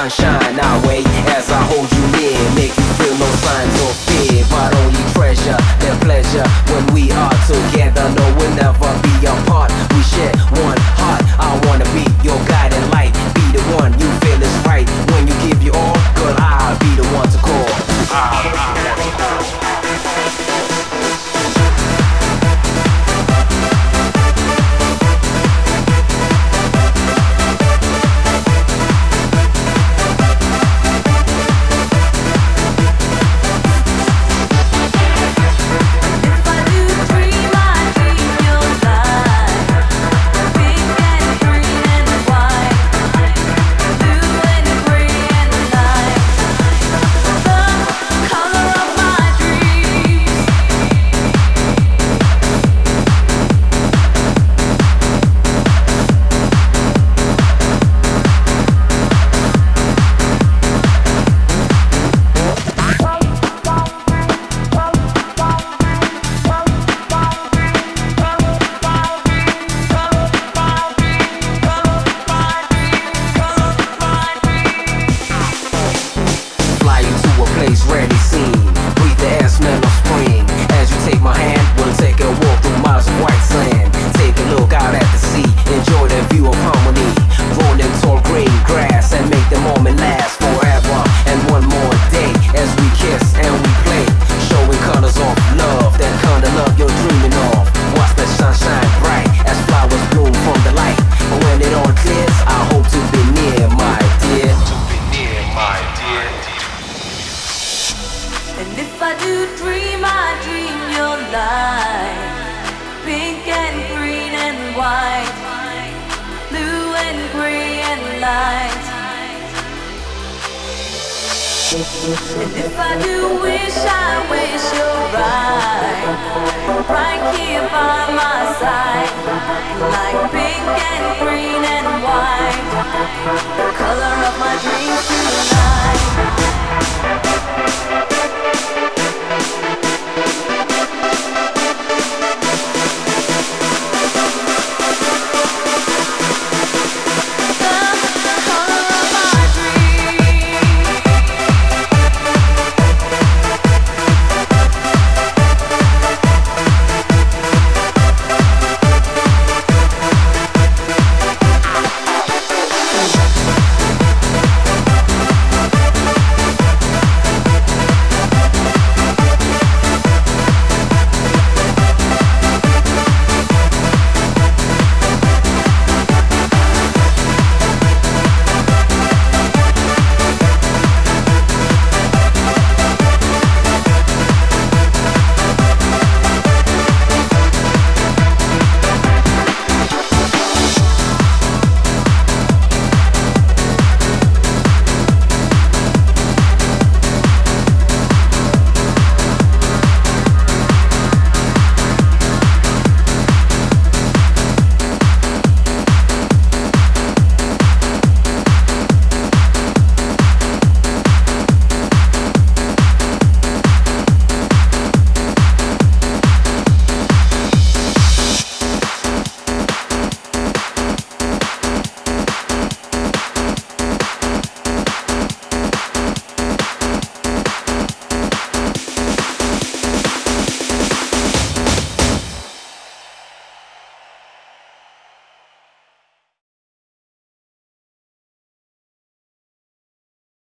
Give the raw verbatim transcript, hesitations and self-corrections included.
sunshine our way as I hold you near. Make you feel no signs of fear, but only treasure their pleasure when we are together. No, we'll never be apart. We share one heart. I wanna be your guiding light. Be the one you feel is right. When you give your all, girl, I'll be the one to call. I'll be the one to call. Ready, seen. Breathe the air, smell of spring. As you take my hand, we'll take a walk through miles of white sand. Take a look out at the sea. Enjoy the view of harmony. Rolling tall green grass and make the moment last forever. And one more day as we kiss and we play, showing colors of love, that kind of love you're dreaming of. Watch the sunshine bright as flowers bloom from the light. But when it all clears, I hope to be near, my dear. To be near, my dear. And if I do dream, I dream your light. Pink and green and white, blue and gray and light. And if I do wish, I wish you're right, right here by my side. Like pink and green and white, the color of my dreams tonight.